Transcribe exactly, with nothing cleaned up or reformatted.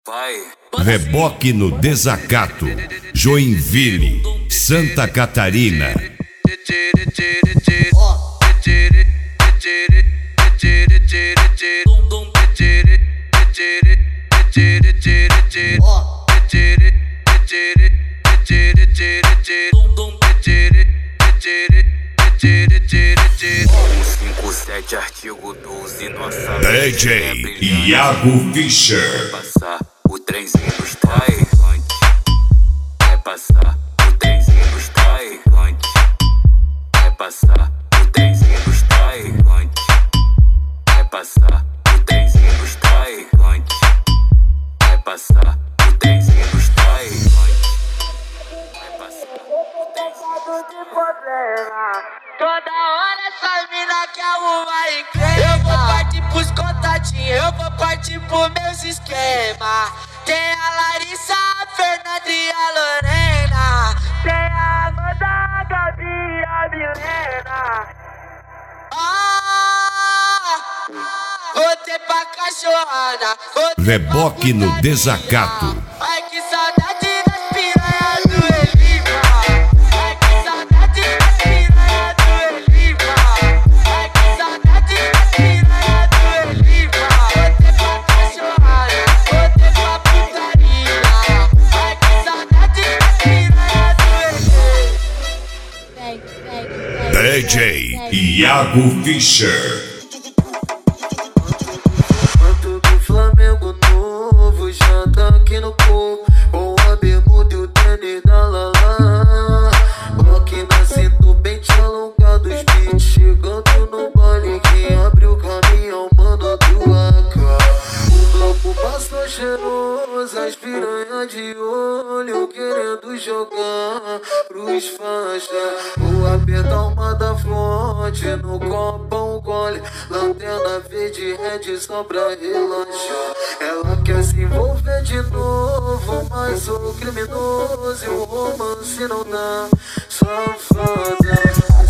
Reboque no Desacato, Joinville, Santa Catarina. cinco sete artigo doze, nossa D J Iago Fischer. Vai passar o trenzinho dos traficantes. Vai passar o trenzinho dos traficantes. Vai passar o trenzinho dos traficantes. Vai passar o trenzinho dos traficantes. Vai passar o trenzinho dos traficantes. Vai passar o trenzinho de problema. Toda hora essa mina quer arrumar encrenca. Eu vou partir pros contatinhos, eu vou partir pros meus esquemas. Tem a Larissa, a Fernanda e a Lorena. Tem a Amanda, a Gabi e a Milena. Ah, voltei pra cachorrada. Reboque no Desacato. Ai que saudade das piranhas do Elipa. Ai que saudade das piranhas do Elipa. Ai que saudade das piranhas do Elipa. Voltei pra cachorrada, voltei pra putaria. Ai que saudade das piranhas do Elipa. D J Iago Fischer. Manto do Flamengo novo já tá aqui no povo, com a bermuda e o tênis da Lala. Rock na cintura, pente alongado, os beats chegando no baile. Quem abre o caminhão, mano, do A K. O bloco passou cheiroso, as piranhas de olho querendo jogar pros faixa. O aperta uma da fronte, no copo um gole, lanterna verde red só pra relaxar. Ela quer se envolver de novo, mas o criminoso e o romance não dá. Safada.